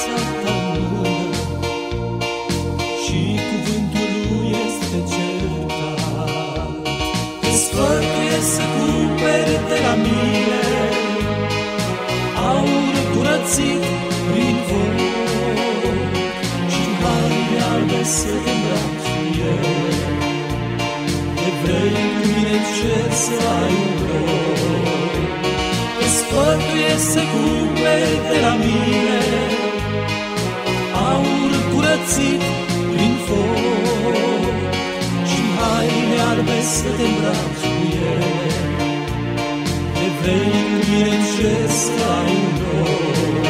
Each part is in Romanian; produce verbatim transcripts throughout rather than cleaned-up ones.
viața ta în mână și cuvântul lui este certat. Te sfătuie să cumperi de la mine aur curățit prin foc și haine albe să te îmbraci cu el. Te vrei cu mine în cer să ai un loc. Te sfătuie să cumperi de la mine aur curățit prin foc și haine albe să te îmbraci cu el. Te vrei cu mine în cer să ai un loc.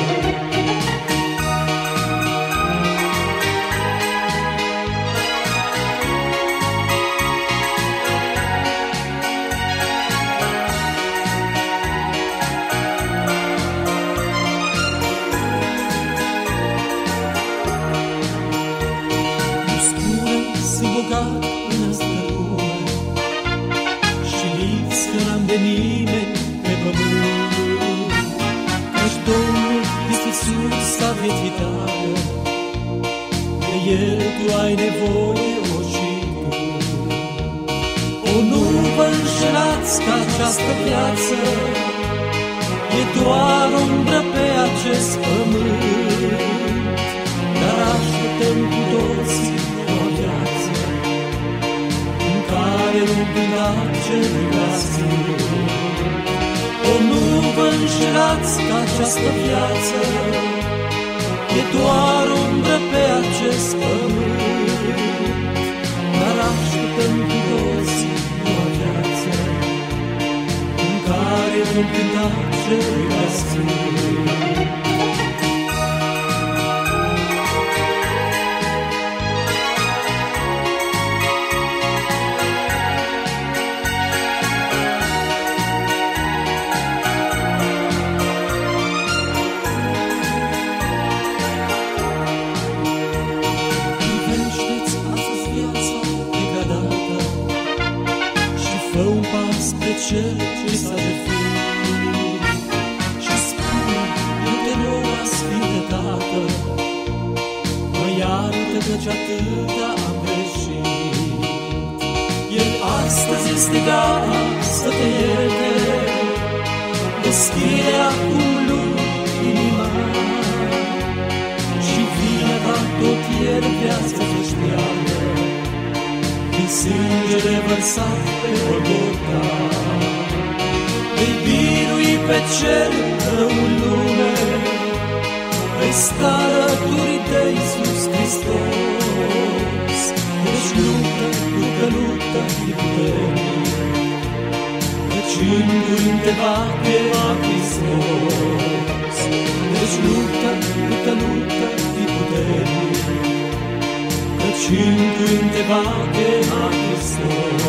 Bogat în asta lume și lipsă n-am de nimeni pe pământ, căci Domnul este sursa vieții tale, de El tu ai nevoie oricând. O, nu vă înșelați că această viață e doar umbră pe acest pământ, dar așteptăm cu toții o viață care nu cânta celui la sfânt. O, nu vă înșelați că această viață e doar umbră pe acest pământ, dar așteptăm cu toții o viață în care nu cânta celui la sfânt. Fă un pas spre cel ce s-a de fi și spune, eu te rog, Sfinte Tată, mă iartă căci atâta am greșit. El astăzi este gata să te ierte, deschide acum lui inima și vina ta tot iertează veștează din sângele vărsat pe Golgota. Vei birui pe cel rău în lume, vei sta alături de Iisus Hristos. Deci luptă, luptă, luptă, fii puternic, căci în curând te va chema Hristos. Deci luptă, luptă, luptă, fii puternic, căci în curând te va chema Hristos.